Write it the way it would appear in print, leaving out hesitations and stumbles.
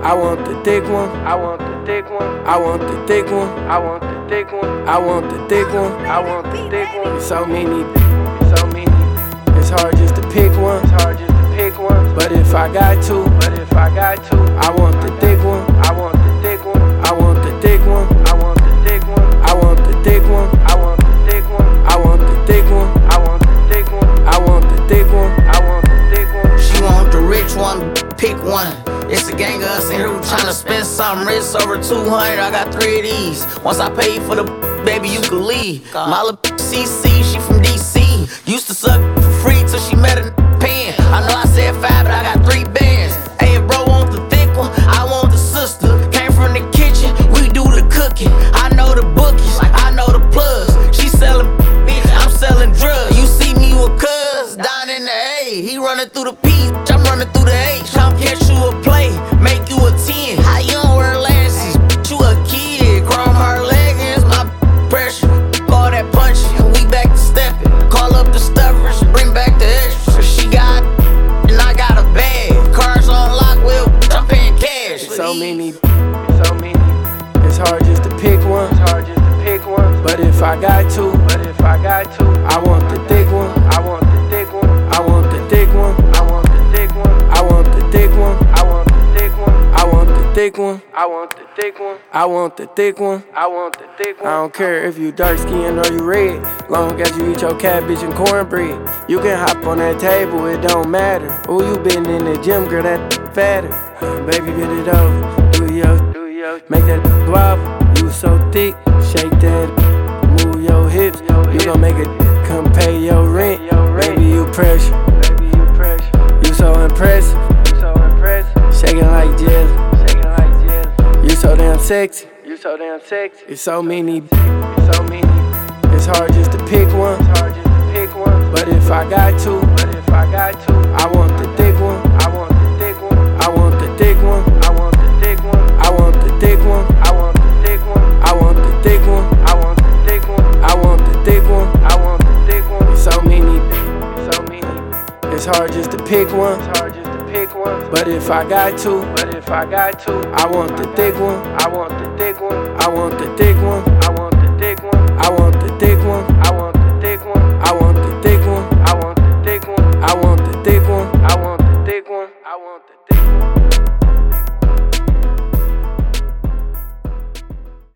I want the thick one. I want the thick one. I want the thick one. I want the thick one. I want the thick one. I want the thick one. It's so many. So many. It's hard just to pick one. It's hard just to pick one. But if I got to, I want the thick one. I want the thick one. I want the thick one. I want the thick one. I want the thick one. I want the thick one. I want the thick one. I want the thick one. I want the thick one. I want the thick one. She want the rich one, pick one. It's a gang of us in here who tryna spend something rich over 200. I got 3 of these. Once I pay for the baby, you can leave. My little CC, she from DC. Used to suck for free till she met a pen. I know I said 5, but I got 3 bands. Hey, bro, want the thick one? I want the sister. Came from the kitchen, we do the cooking. I know the bookies, I know the plugs. She selling, I'm selling drugs. You see me with cuz down in the A. He running through the P, I'm running through the H. I'm catch you a play, make you a 10. How you don't wear lashes? You a kid. Chrome her leggings, my pressure. All that punching, we back to stepping. Call up the stuffers, bring back the extras. She got, and I got a bag. Cars on lock, I'm paying cash. It's so many. So many. It's hard just to pick one. It's hard just to pick one. But if I got to, I want the thick one. I want the thick one. I want the thick one. I want the thick one. I want the thick one. I want the thick one. I want the thick one. I want the thick one. I want the thick one. I want the thick one. I don't care if you dark skinned or you red, long as you eat your cabbage and cornbread. You can hop on that table, it don't matter. Ooh, you been in the gym, girl, that fatter. Baby, get it over. Do yo, make that wobble. You so thick, shake that, move your hips. You gon' make it come pay your rent. Baby, you pressure. You so impressive. Shaking like jelly. You so damn sexy. It's so many. It's hard just to pick one. But if I got to, I want the thick one. I want the thick one. I want the thick one. I want the thick one. I want the thick one. I want the thick one. I want the thick one. I want the thick one. I want the thick one. I want the thick one. It's so many. It's hard just to pick one. But if I got to, I want the thick one. I want the thick one. I want the thick one. I want the thick one. I want the thick one.